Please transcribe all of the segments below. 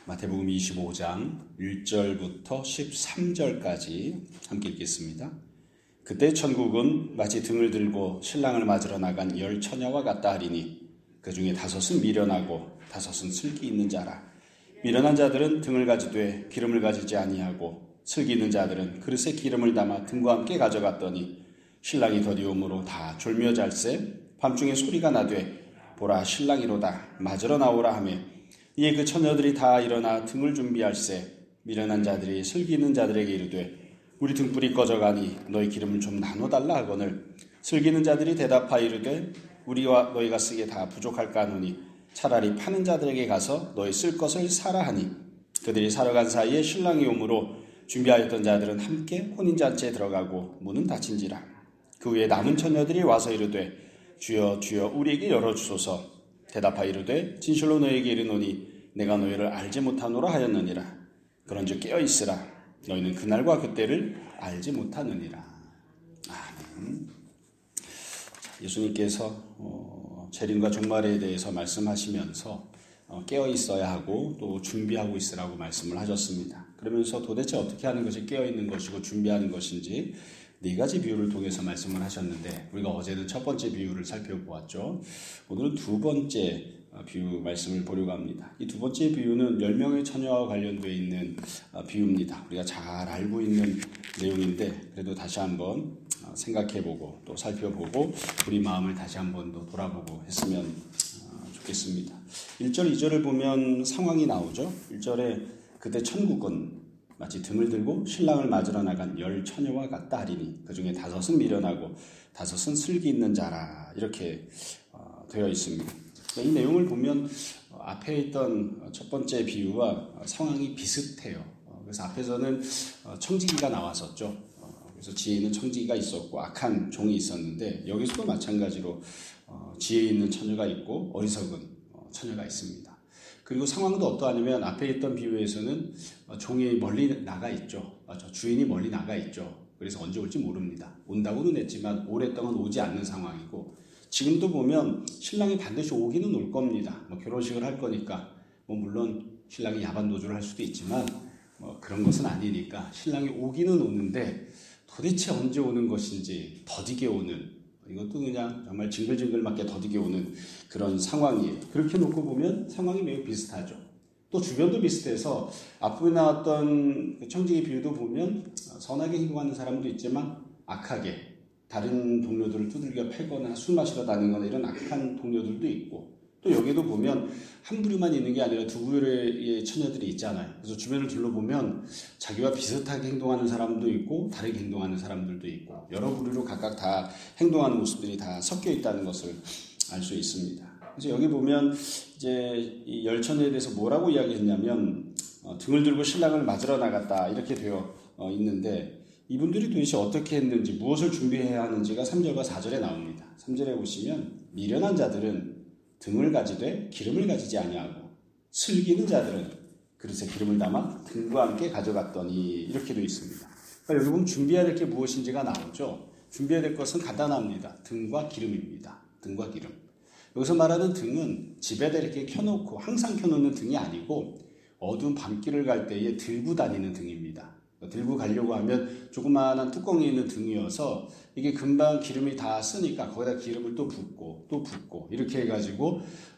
마태복음 25장 1절부터 13절까지 함께 읽겠습니다. 그때 천국은 마치 등을 들고 신랑을 맞으러 나간 10 처녀와 같다 하리니 그 중에 5은 미련하고 5은 슬기 있는 자라. 미련한 자들은 등을 가지되 기름을 가지지 아니하고 슬기 있는 자들은 그릇에 기름을 담아 등과 함께 가져갔더니 신랑이 더디움으로 다 졸며 잘세 밤중에 소리가 나되 보라 신랑이로다 맞으러 나오라 하며 이에 그 처녀들이 다 일어나 등을 준비할세 미련한 자들이 슬기 있는 자들에게 이르되 우리 등불이 꺼져가니 너희 기름을 좀 나눠달라 하거늘 슬기 있는 자들이 대답하여 이르되 우리와 너희가 쓰기에 다 부족할까 하노니 차라리 파는 자들에게 가서 너희 쓸 것을 사라 하니 그들이 사러 간 사이에 신랑이 오므로 준비하였던 자들은 함께 혼인잔치에 들어가고 문은 닫힌지라. 그 후에 남은 처녀들이 와서 이르되 주여 주여 우리에게 열어주소서. 대답하여 이르되 진실로 너희에게 이르노니 내가 너희를 알지 못하노라 하였느니라. 그런즉 깨어있으라. 너희는 그날과 그때를 알지 못하느니라. 아멘. 예수님께서 재림과 종말에 대해서 말씀하시면서 깨어있어야 하고 또 준비하고 있으라고 말씀을 하셨습니다. 그러면서 도대체 어떻게 하는 것이 깨어있는 것이고 준비하는 것인지 4가지 비유를 통해서 말씀을 하셨는데 우리가 어제는 첫 번째 비유를 살펴보았죠. 오늘은 두 번째 비유 말씀을 보려고 합니다. 이 두 번째 비유는 10명의 처녀와 관련되어 있는 비유입니다. 우리가 잘 알고 있는 내용인데 그래도 다시 한번 생각해보고 또 살펴보고 우리 마음을 다시 한번 더 돌아보고 했으면 좋겠습니다. 1절, 2절을 보면 상황이 나오죠. 1절에 그때 천국은 마치 등을 들고 신랑을 맞으러 나간 10 처녀와 같다 하리니 그 중에 5은 미련하고 5은 슬기 있는 자라 이렇게 되어 있습니다. 이 내용을 보면 앞에 있던 첫 번째 비유와 상황이 비슷해요. 그래서 앞에서는 청지기가 나왔었죠. 그래서 지혜 있는 청지기가 있었고 악한 종이 있었는데 여기서도 마찬가지로 지혜 있는 처녀가 있고 어리석은 처녀가 있습니다. 그리고 상황도 어떠하냐면 앞에 있던 비유에서는 종이 멀리 나가 있죠. 주인이 멀리 나가 있죠. 그래서 언제 올지 모릅니다. 온다고는 했지만 오랫동안 오지 않는 상황이고 지금도 보면 신랑이 반드시 오기는 올 겁니다. 결혼식을 할 거니까 물론 신랑이 야반 도주를 할 수도 있지만 그런 것은 아니니까 신랑이 오기는 오는데 도대체 언제 오는 것인지 더디게 오는 이것도 그냥 정말 징글징글맞게 더디게 오는 그런 상황이에요. 그렇게 놓고 보면 상황이 매우 비슷하죠. 또 주변도 비슷해서 앞에 나왔던 그 청지기 비유도 보면 선하게 행동하는 사람도 있지만 악하게 다른 동료들을 두들겨 패거나 술 마시러 다니거나 이런 악한 동료들도 있고 또 여기도 보면 한 부류만 있는 게 아니라 두 부류의 처녀들이 있잖아요. 그래서 주변을 둘러보면 자기와 비슷하게 행동하는 사람도 있고 다르게 행동하는 사람들도 있고 여러 부류로 각각 다 행동하는 모습들이 다 섞여 있다는 것을 알 수 있습니다. 그래서 여기 보면 이제 이 10 처녀에 대해서 뭐라고 이야기했냐면 등을 들고 신랑을 맞으러 나갔다 이렇게 되어 있는데 이분들이 도대체 어떻게 했는지 무엇을 준비해야 하는지가 3절과 4절에 나옵니다. 3절에 보시면 미련한 자들은 등을 가지되 기름을 가지지 아니하고 슬기 있는 자들은 그릇에 기름을 담아 등과 함께 가져갔더니 이렇게 되어 있습니다. 그러니까 여기 보면 준비해야 될 게 무엇인지가 나오죠. 준비해야 될 것은 간단합니다. 등과 기름입니다. 등과 기름. 여기서 말하는 등은 집에다 이렇게 켜놓고 항상 켜놓는 등이 아니고 어두운 밤길을 갈 때에 들고 다니는 등입니다. 들고 가려고 하면 조그마한 뚜껑이 있는 등이어서 이게 금방 기름이 다 쓰니까 거기다 기름을 또 붓고 이렇게 해가지고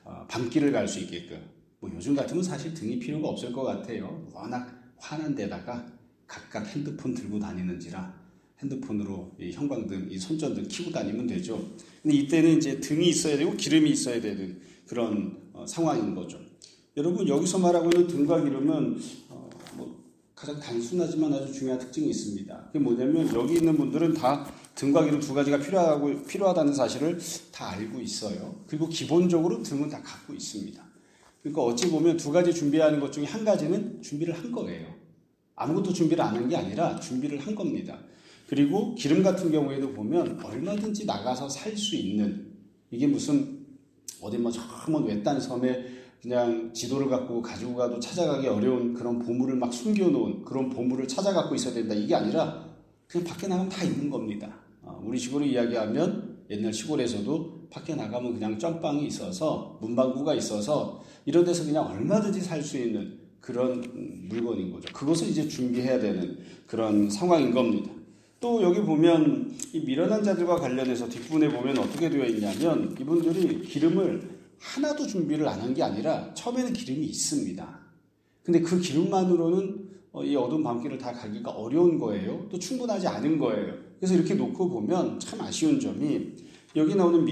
밤길을 갈 수 있게끔 요즘 같으면 사실 등이 필요가 없을 것 같아요. 워낙 환한 데다가 각각 핸드폰 들고 다니는지라 핸드폰으로 이 형광등, 이 손전등 켜고 다니면 되죠. 근데 이때는 이제 등이 있어야 되고 기름이 있어야 되는 그런 상황인 거죠. 여러분 여기서 말하고 있는 등과 기름은 가장 단순하지만 아주 중요한 특징이 있습니다. 그게 뭐냐면 여기 있는 분들은 다 등과 기름 두 가지가 필요하다는 사실을 다 알고 있어요. 그리고 기본적으로 등은 다 갖고 있습니다. 그러니까 어찌 보면 두 가지 준비하는 것 중에 한 가지는 준비를 한 거예요. 아무것도 준비를 안 한 게 아니라 준비를 한 겁니다. 그리고 기름 같은 경우에도 보면 얼마든지 나가서 살 수 있는 이게 무슨 어디 저 먼 외딴 섬에 그냥 지도를 갖고 가지고 가도 찾아가기 어려운 그런 보물을 막 숨겨놓은 그런 보물을 찾아갖고 있어야 된다. 이게 아니라 그냥 밖에 나가면 다 있는 겁니다. 우리 식으로 이야기하면 옛날 시골에서도 밖에 나가면 그냥 점빵이 있어서 문방구가 있어서 이런 데서 그냥 얼마든지 살 수 있는 그런 물건인 거죠. 그것을 이제 준비해야 되는 그런 상황인 겁니다. 또 여기 보면 이 미련한 자들과 관련해서 뒷부분에 보면 어떻게 되어 있냐면 이분들이 기름을 하나도 준비를 안 한 게 아니라 처음에는 기름이 있습니다. 근데 그 기름만으로는 이 어두운 밤길을 다 가기가 어려운 거예요. 또 충분하지 않은 거예요. 그래서 이렇게 놓고 보면 참 아쉬운 점이 여기 나오는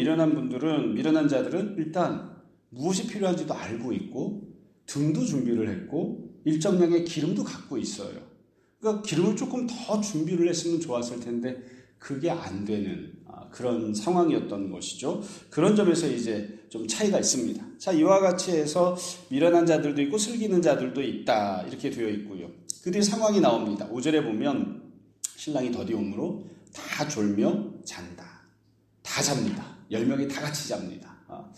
미련한 자들은 일단 무엇이 필요한지도 알고 있고 등도 준비를 했고 일정량의 기름도 갖고 있어요. 그러니까 기름을 조금 더 준비를 했으면 좋았을 텐데 그게 안 되는 그런 상황이었던 것이죠. 그런 점에서 이제 좀 차이가 있습니다. 자, 이와 같이 해서 미련한 자들도 있고 슬기는 자들도 있다 이렇게 되어 있고요. 그 뒤에 상황이 나옵니다. 5절에 보면 신랑이 더디 오므로 다 졸며 잔다. 다 잡니다. 10명이 다 같이 잡니다.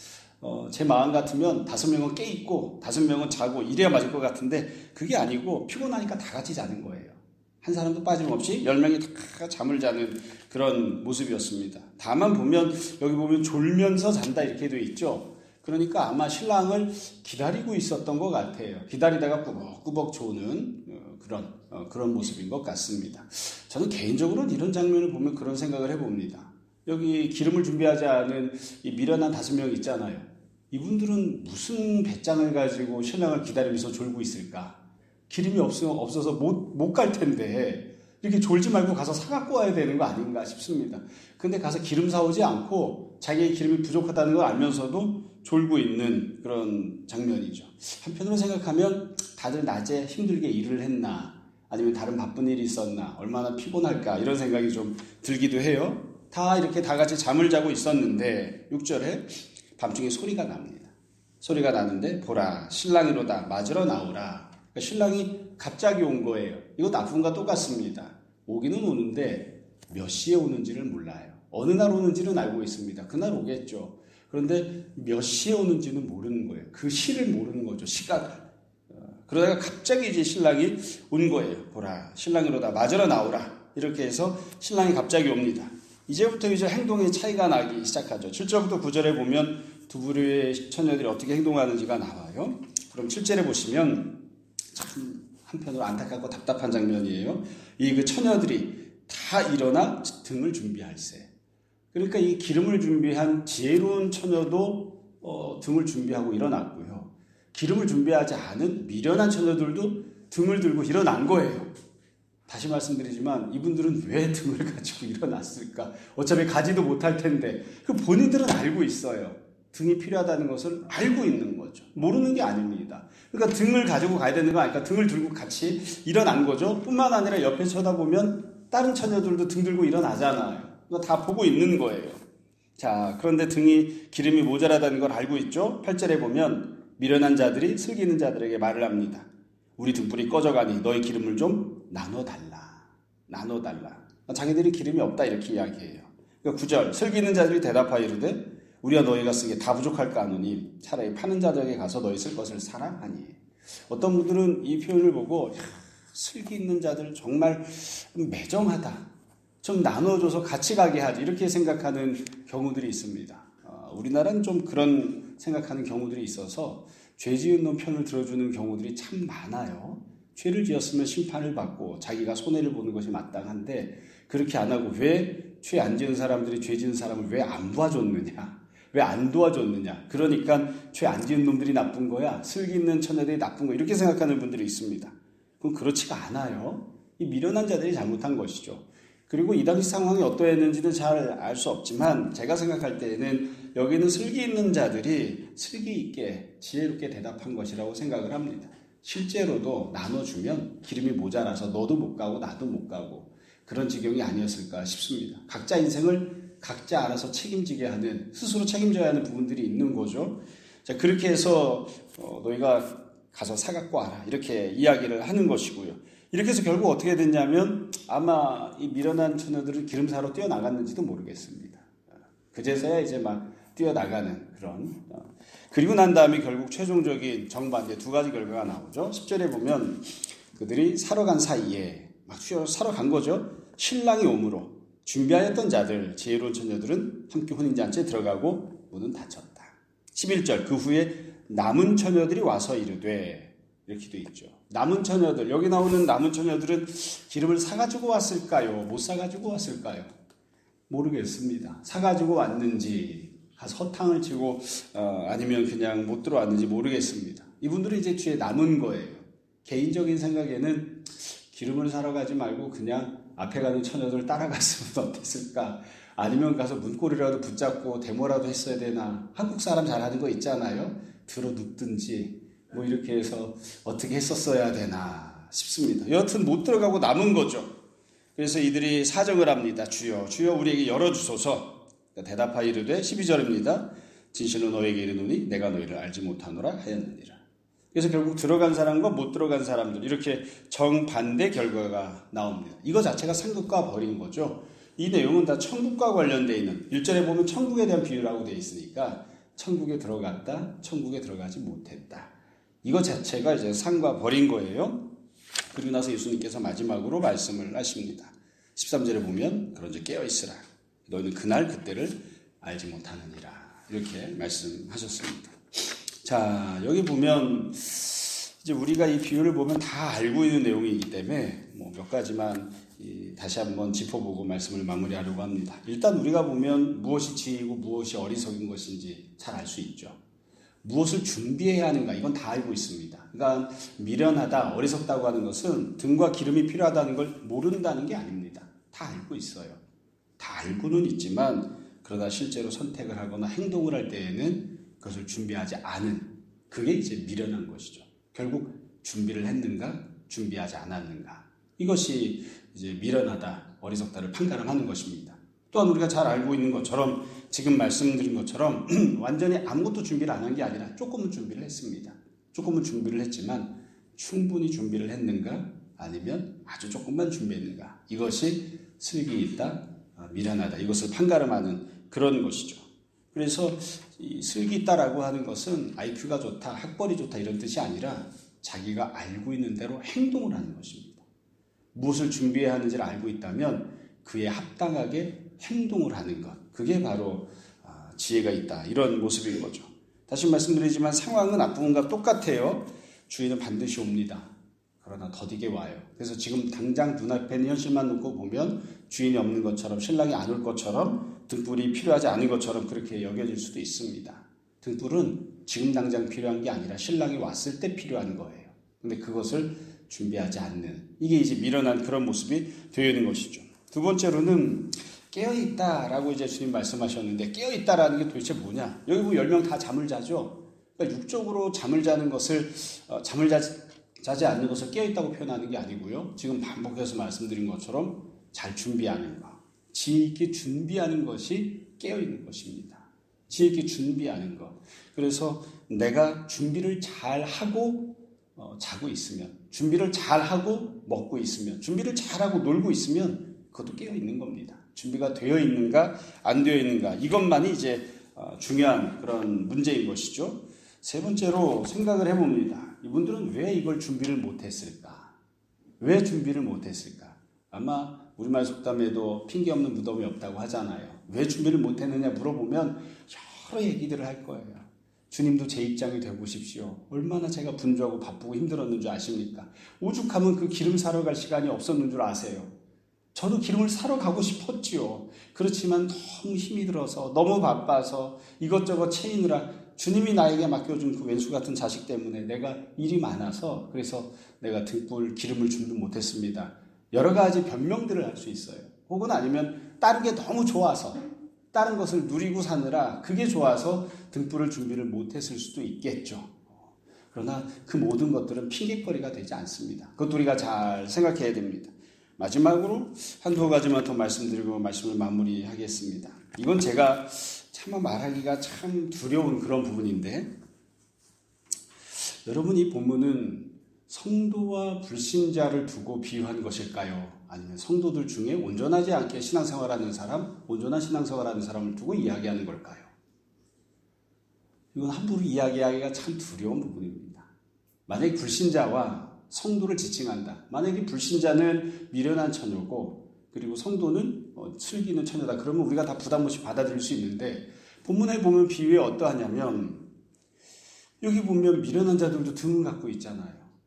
제 마음 같으면 5명은 깨있고 5명은 자고 이래야 맞을 것 같은데 그게 아니고 피곤하니까 다 같이 자는 거예요. 한 사람도 빠짐없이 10명이 다 잠을 자는 그런 모습이었습니다. 다만 보면 여기 보면 졸면서 잔다 이렇게 되어 있죠. 그러니까 아마 신랑을 기다리고 있었던 것 같아요. 기다리다가 꾸벅꾸벅 조는 그런 모습인 것 같습니다. 저는 개인적으로는 이런 장면을 보면 그런 생각을 해봅니다. 여기 기름을 준비하지 않은 이 미련한 5명 있잖아요. 이분들은 무슨 배짱을 가지고 신랑을 기다리면서 졸고 있을까? 기름이 없어서 못 갈 텐데 이렇게 졸지 말고 가서 사갖고 와야 되는 거 아닌가 싶습니다. 근데 가서 기름 사오지 않고 자기의 기름이 부족하다는 걸 알면서도 졸고 있는 그런 장면이죠. 한편으로 생각하면 다들 낮에 힘들게 일을 했나 아니면 다른 바쁜 일이 있었나 얼마나 피곤할까 이런 생각이 좀 들기도 해요. 다 이렇게 다 같이 잠을 자고 있었는데 6절에 밤중에 소리가 납니다. 소리가 나는데 보라 신랑이로다 맞으러 나오라. 그러니까 신랑이 갑자기 온 거예요. 이거 나쁜과 똑같습니다. 오기는 오는데 몇 시에 오는지를 몰라요. 어느 날 오는지는 알고 있습니다. 그날 오겠죠. 그런데 몇 시에 오는지는 모르는 거예요. 그 시를 모르는 거죠. 시각을. 그러다가 갑자기 이제 신랑이 온 거예요. 보라 신랑이로다 맞으러 나오라. 이렇게 해서 신랑이 갑자기 옵니다. 이제부터 이제 행동의 차이가 나기 시작하죠. 7절부터 9절에 보면 두 부류의 처녀들이 어떻게 행동하는지가 나와요. 그럼 7절에 보시면 참 한편으로 안타깝고 답답한 장면이에요. 이 그 처녀들이 다 일어나 등을 준비할세. 그러니까 이 기름을 준비한 지혜로운 처녀도 등을 준비하고 일어났고요. 기름을 준비하지 않은 미련한 처녀들도 등을 들고 일어난 거예요. 다시 말씀드리지만 이분들은 왜 등을 가지고 일어났을까? 어차피 가지도 못할 텐데 그 본인들은 알고 있어요. 등이 필요하다는 것을 알고 있는 거죠. 모르는 게 아닙니다. 그러니까 등을 가지고 가야 되는 거 아니까 등을 들고 같이 일어난 거죠. 뿐만 아니라 옆에 쳐다보면 다른 처녀들도 등 들고 일어나잖아요. 그러니까 다 보고 있는 거예요. 자, 그런데 기름이 모자라다는 걸 알고 있죠. 8절에 보면 미련한 자들이 슬기는 자들에게 말을 합니다. 우리 등불이 꺼져가니 너희 기름을 좀 나눠달라. 자기들이 기름이 없다 이렇게 이야기해요. 그러니까 9절 슬기는 자들이 대답하여 이르되 우리와 너희가 쓰기에 다 부족할까 하노니 차라리 파는 자들에게 가서 너희 쓸 것을 사라 하니. 어떤 분들은 이 표현을 보고 슬기 있는 자들 정말 매정하다. 좀 나눠줘서 같이 가게 하지 이렇게 생각하는 경우들이 있습니다. 우리나라는 좀 그런 생각하는 경우들이 있어서 죄 지은 놈 편을 들어주는 경우들이 참 많아요. 죄를 지었으면 심판을 받고 자기가 손해를 보는 것이 마땅한데 그렇게 안 하고 왜 죄 안 지은 사람들이 죄 지은 사람을 왜 안 봐줬느냐. 왜 안 도와줬느냐. 그러니까 죄 안 지은 놈들이 나쁜 거야. 슬기 있는 처녀들이 나쁜 거야. 이렇게 생각하는 분들이 있습니다. 그건 그렇지가 않아요. 이 미련한 자들이 잘못한 것이죠. 그리고 이 당시 상황이 어떠했는지는 잘 알 수 없지만 제가 생각할 때에는 여기는 슬기 있는 자들이 슬기 있게 지혜롭게 대답한 것이라고 생각을 합니다. 실제로도 나눠주면 기름이 모자라서 너도 못 가고 나도 못 가고 그런 지경이 아니었을까 싶습니다. 각자 인생을 각자 알아서 책임지게 하는 스스로 책임져야 하는 부분들이 있는 거죠. 자, 그렇게 해서 너희가 가서 사갖고 와라 이렇게 이야기를 하는 것이고요. 이렇게 해서 결국 어떻게 됐냐면 아마 이 미련한 처녀들은 기름 사러 뛰어나갔는지도 모르겠습니다. 그제서야 이제 막 뛰어나가는 그런 그리고 난 다음에 결국 최종적인 정반 이제 두 가지 결과가 나오죠. 10절에 보면 그들이 사러 간 사이에 막 사러 간 거죠. 신랑이 오므로 준비하였던 자들 지혜로운 처녀들은 함께 혼인잔치에 들어가고 문은 닫혔다. 11절 그 후에 남은 처녀들이 와서 이르되 이렇게 돼 있죠. 남은 처녀들, 여기 나오는 남은 처녀들은 기름을 사가지고 왔을까요? 못 사가지고 왔을까요? 모르겠습니다. 사가지고 왔는지, 서탕을 치고 아니면 그냥 못 들어왔는지 모르겠습니다. 이분들은 이제 뒤에 남은 거예요. 개인적인 생각에는 기름을 사러 가지 말고 그냥 앞에 가는 처녀들 따라갔으면 어땠을까? 아니면 가서 문고리라도 붙잡고 데모라도 했어야 되나? 한국 사람 잘하는 거 있잖아요. 들어 눕든지 뭐 이렇게 해서 어떻게 했었어야 되나 싶습니다. 여하튼 못 들어가고 남은 거죠. 그래서 이들이 사정을 합니다. 주여 우리에게 열어주소서. 대답하이르되 12절입니다. 진실로 너에게 이르노니 내가 너희를 알지 못하노라 하였느니라. 그래서 결국 들어간 사람과 못 들어간 사람들 이렇게 정반대 결과가 나옵니다. 이거 자체가 상급과 벌인 거죠. 이 내용은 다 천국과 관련되어 있는 1절에 보면 천국에 대한 비유라고 되어 있으니까 천국에 들어갔다, 천국에 들어가지 못했다. 이거 자체가 이제 상과 벌인 거예요. 그리고 나서 예수님께서 마지막으로 말씀을 하십니다. 13절에 보면 그런즉 깨어있으라. 너희는 그날 그때를 알지 못하느니라. 이렇게 말씀하셨습니다. 자, 여기 보면 이제 우리가 이 비유를 보면 다 알고 있는 내용이기 때문에 몇 가지만 다시 한번 짚어보고 말씀을 마무리하려고 합니다. 일단 우리가 보면 무엇이 지혜이고 무엇이 어리석인 것인지 잘 알 수 있죠. 무엇을 준비해야 하는가 이건 다 알고 있습니다. 그러니까 미련하다, 어리석다고 하는 것은 등과 기름이 필요하다는 걸 모른다는 게 아닙니다. 다 알고 있어요. 다 알고는 있지만 그러다 실제로 선택을 하거나 행동을 할 때에는 그것을 준비하지 않은 그게 이제 미련한 것이죠. 결국 준비를 했는가, 준비하지 않았는가. 이것이 이제 미련하다, 어리석다를 판가름하는 것입니다. 또한 우리가 잘 알고 있는 것처럼 지금 말씀드린 것처럼 완전히 아무것도 준비를 안 한 게 아니라 조금은 준비를 했습니다. 조금은 준비를 했지만 충분히 준비를 했는가 아니면 아주 조금만 준비했는가. 이것이 슬기 있다, 미련하다. 이것을 판가름하는 그런 것이죠. 그래서 이 슬기 있다라고 하는 것은 IQ가 좋다, 학벌이 좋다 이런 뜻이 아니라 자기가 알고 있는 대로 행동을 하는 것입니다. 무엇을 준비해야 하는지를 알고 있다면 그에 합당하게 행동을 하는 것. 그게 바로 지혜가 있다. 이런 모습인 거죠. 다시 말씀드리지만 상황은 앞부분과 똑같아요. 주인은 반드시 옵니다. 그러나 더디게 와요. 그래서 지금 당장 눈앞에 있는 현실만 놓고 보면 주인이 없는 것처럼 신랑이 안 올 것처럼 등불이 필요하지 않은 것처럼 그렇게 여겨질 수도 있습니다. 등불은 지금 당장 필요한 게 아니라 신랑이 왔을 때 필요한 거예요. 근데 그것을 준비하지 않는 이게 이제 미련한 그런 모습이 되어 있는 것이죠. 두 번째로는 깨어있다라고 이제 주님 말씀하셨는데 깨어있다라는 게 도대체 뭐냐? 여기 보면 10명 다 잠을 자죠. 그러니까 육적으로 잠을 자는 것을 잠을 자지 않는 것을 깨어있다고 표현하는 게 아니고요. 지금 반복해서 말씀드린 것처럼 잘 준비하는 것. 지혜 있게 준비하는 것이 깨어있는 것입니다. 지혜 있게 준비하는 것. 그래서 내가 준비를 잘하고 자고 있으면, 준비를 잘하고 먹고 있으면, 준비를 잘하고 놀고 있으면 그것도 깨어있는 겁니다. 준비가 되어 있는가 안 되어 있는가 이것만이 이제 중요한 그런 문제인 것이죠. 세 번째로 생각을 해봅니다. 이분들은 왜 이걸 준비를 못했을까? 왜 준비를 못했을까? 아마 우리말 속담에도 핑계 없는 무덤이 없다고 하잖아요. 왜 준비를 못했느냐 물어보면 여러 얘기들을 할 거예요. 주님도 제 입장이 되어보십시오. 얼마나 제가 분주하고 바쁘고 힘들었는 줄 아십니까? 오죽하면 그 기름 사러 갈 시간이 없었는 줄 아세요. 저도 기름을 사러 가고 싶었지요. 그렇지만 너무 힘이 들어서 너무 바빠서 이것저것 채이느라 주님이 나에게 맡겨준 그 왼수 같은 자식 때문에 내가 일이 많아서 그래서 내가 등불 기름을 준비 못했습니다. 여러 가지 변명들을 할 수 있어요. 혹은 아니면 다른 게 너무 좋아서 다른 것을 누리고 사느라 그게 좋아서 등불을 준비를 못했을 수도 있겠죠. 그러나 그 모든 것들은 핑계거리가 되지 않습니다. 그것도 우리가 잘 생각해야 됩니다. 마지막으로 한두 가지만 더 말씀드리고 말씀을 마무리하겠습니다. 이건 제가 차마 말하기가 참 두려운 그런 부분인데 여러분 이 본문은 성도와 불신자를 두고 비유한 것일까요? 아니면 성도들 중에 온전하지 않게 신앙생활하는 사람, 온전한 신앙생활하는 사람을 두고 이야기하는 걸까요? 이건 함부로 이야기하기가 참 두려운 부분입니다. 만약에 불신자와 성도를 지칭한다. 만약에 불신자는 미련한 처녀고 그리고 성도는 슬기는 처녀다. 그러면 우리가 다 부담 없이 받아들일 수 있는데 본문에 보면 비유에 어떠하냐면 여기 보면 미련한 자들도 등 갖고 있잖아요.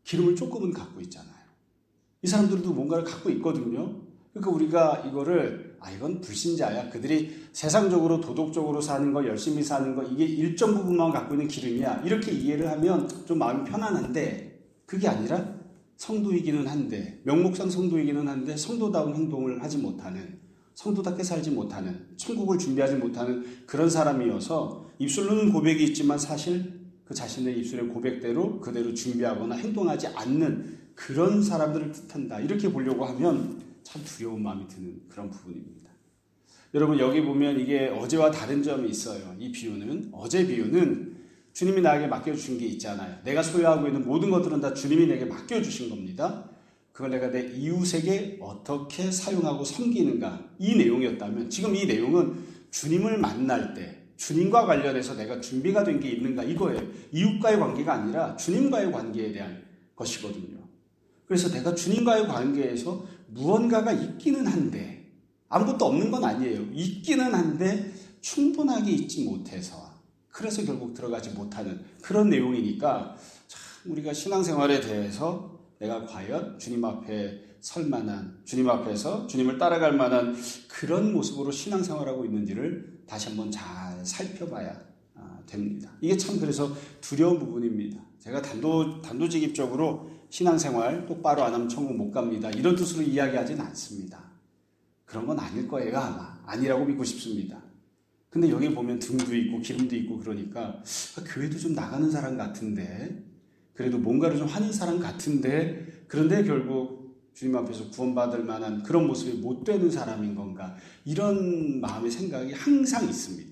기름을 조금은 갖고 있잖아요. 이 사람들도 뭔가를 갖고 있거든요. 그러니까 우리가 이건 불신자야. 그들이 세상적으로 도덕적으로 사는 거, 열심히 사는 거, 이게 일정 부분만 갖고 있는 기름이야. 이렇게 이해를 하면 좀 마음이 편안한데, 그게 아니라 성도이기는 한데, 명목상 성도이기는 한데 성도다운 행동을 하지 못하는, 성도답게 살지 못하는, 천국을 준비하지 못하는 그런 사람이어서 입술로는 고백이 있지만 사실 그 자신의 입술의 고백대로 그대로 준비하거나 행동하지 않는 그런 사람들을 뜻한다. 이렇게 보려고 하면 참 두려운 마음이 드는 그런 부분입니다. 여러분, 여기 보면 이게 어제와 다른 점이 있어요. 이 비유는, 어제 비유는 주님이 나에게 맡겨주신 게 있잖아요. 내가 소유하고 있는 모든 것들은 다 주님이 내게 맡겨주신 겁니다. 그걸 내가 내 이웃에게 어떻게 사용하고 섬기는가, 이 내용이었다면, 지금 이 내용은 주님을 만날 때 주님과 관련해서 내가 준비가 된 게 있는가, 이거예요. 이웃과의 관계가 아니라 주님과의 관계에 대한 것이거든요. 그래서 내가 주님과의 관계에서 무언가가 있기는 한데, 아무것도 없는 건 아니에요. 있기는 한데 충분하게 있지 못해서, 그래서 결국 들어가지 못하는 그런 내용이니까, 참 우리가 신앙생활에 대해서 내가 과연 주님 앞에 설 만한, 주님 앞에서 주님을 따라갈 만한 그런 모습으로 신앙생활하고 있는지를 다시 한번 잘 살펴봐야 됩니다. 이게 참 그래서 두려운 부분입니다. 제가 단도직입적으로 신앙생활 똑바로 안 하면 천국 못 갑니다, 이런 뜻으로 이야기하진 않습니다. 그런 건 아닐 거예요. 아마 아니라고 믿고 싶습니다. 근데 여기 보면 등도 있고 기름도 있고 그러니까 교회도 좀 나가는 사람 같은데, 그래도 뭔가를 좀 하는 사람 같은데, 그런데 결국 주님 앞에서 구원받을 만한 그런 모습이 못 되는 사람인 건가, 이런 마음의 생각이 항상 있습니다.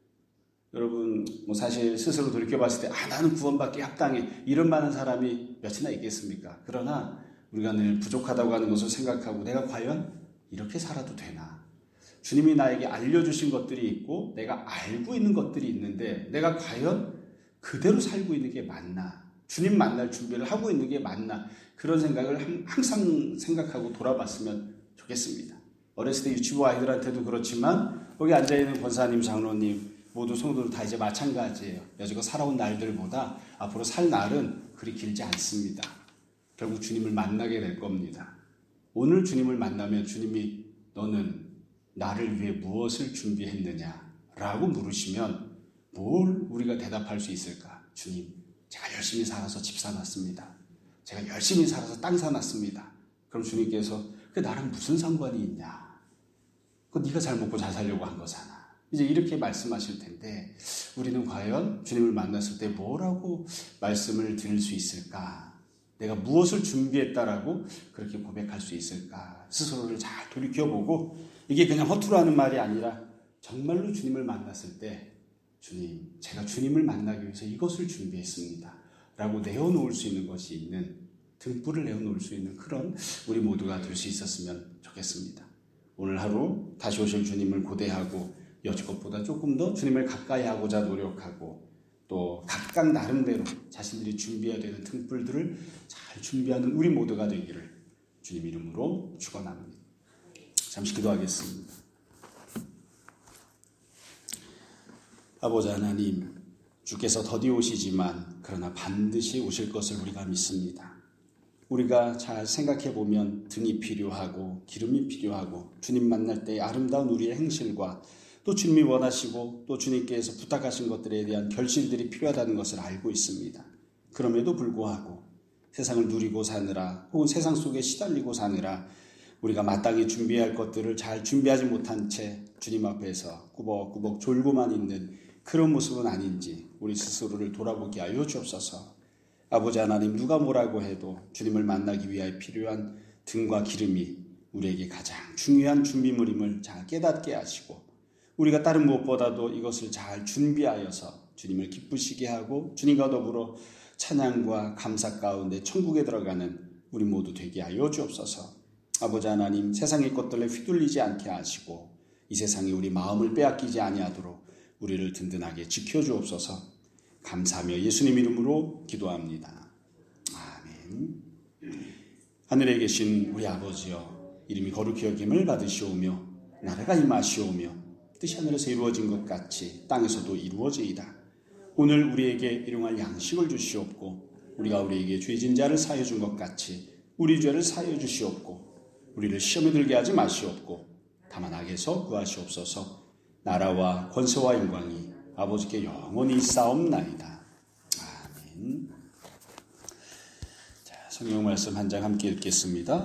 여러분, 사실 스스로 돌이켜봤을 때 나는 구원받기 합당해, 이런 많은 사람이 몇이나 있겠습니까? 그러나 우리가 늘 부족하다고 하는 것을 생각하고, 내가 과연 이렇게 살아도 되나? 주님이 나에게 알려주신 것들이 있고 내가 알고 있는 것들이 있는데, 내가 과연 그대로 살고 있는 게 맞나? 주님 만날 준비를 하고 있는 게 맞나? 그런 생각을 항상 생각하고 돌아봤으면 좋겠습니다. 어렸을 때 유치부 아이들한테도 그렇지만, 거기 앉아있는 권사님, 장로님, 모두 성도들 다 이제 마찬가지예요. 여지껏 살아온 날들보다 앞으로 살 날은 그리 길지 않습니다. 결국 주님을 만나게 될 겁니다. 오늘 주님을 만나면 주님이 너는 나를 위해 무엇을 준비했느냐? 라고 물으시면 뭘 우리가 대답할 수 있을까? 주님, 제가 열심히 살아서 집 사놨습니다. 제가 열심히 살아서 땅 사놨습니다. 그럼 주님께서 그 나랑 무슨 상관이 있냐? 그거 네가 잘 먹고 잘 살려고 한 거잖아. 이제 이렇게 말씀하실 텐데, 우리는 과연 주님을 만났을 때 뭐라고 말씀을 드릴 수 있을까? 내가 무엇을 준비했다라고 그렇게 고백할 수 있을까? 스스로를 잘 돌이켜보고, 이게 그냥 허투루 하는 말이 아니라 정말로 주님을 만났을 때, 주님, 제가 주님을 만나기 위해서 이것을 준비했습니다 라고 내어놓을 수 있는 것이 있는, 등불을 내어놓을 수 있는 그런 우리 모두가 될 수 있었으면 좋겠습니다. 오늘 하루 다시 오실 주님을 고대하고 여지껏보다 조금 더 주님을 가까이 하고자 노력하고, 또 각각 나름대로 자신들이 준비해야 되는 등불들을 잘 준비하는 우리 모두가 되기를 주님 이름으로 축원합니다. 잠시 기도하겠습니다. 아버지 하나님, 주께서 더디 오시지만 그러나 반드시 오실 것을 우리가 믿습니다. 우리가 잘 생각해보면 등이 필요하고 기름이 필요하고, 주님 만날 때의 아름다운 우리의 행실과 또 주님이 원하시고 또 주님께서 부탁하신 것들에 대한 결실들이 필요하다는 것을 알고 있습니다. 그럼에도 불구하고 세상을 누리고 사느라, 혹은 세상 속에 시달리고 사느라 우리가 마땅히 준비할 것들을 잘 준비하지 못한 채 주님 앞에서 꾸벅꾸벅 졸고만 있는 그런 모습은 아닌지 우리 스스로를 돌아보게 하여 주옵소서. 아버지 하나님, 누가 뭐라고 해도 주님을 만나기 위하여 필요한 등과 기름이 우리에게 가장 중요한 준비물임을 잘 깨닫게 하시고, 우리가 다른 무엇보다도 이것을 잘 준비하여서 주님을 기쁘시게 하고 주님과 더불어 찬양과 감사 가운데 천국에 들어가는 우리 모두 되게 하여 주옵소서. 아버지 하나님, 세상의 것들에 휘둘리지 않게 하시고 이 세상에 우리 마음을 빼앗기지 아니하도록 우리를 든든하게 지켜주옵소서. 감사하며 예수님 이름으로 기도합니다. 아멘. 하늘에 계신 우리 아버지여, 이름이 거룩히 여김을 받으시오며 나라가 임하시오며 뜻이 하늘에서 이루어진 것 같이 땅에서도 이루어지이다. 오늘 우리에게 일용할 양식을 주시옵고 우리가 우리에게 죄진 자를 사하여 준 것 같이 우리 죄를 사하여 주시옵고 우리를 시험에 들게 하지 마시옵고 다만 악에서 구하시옵소서. 나라와 권세와 영광이 아버지께 영원히 있사옵나이다. 아멘. 자, 성경 말씀 한 장 함께 읽겠습니다.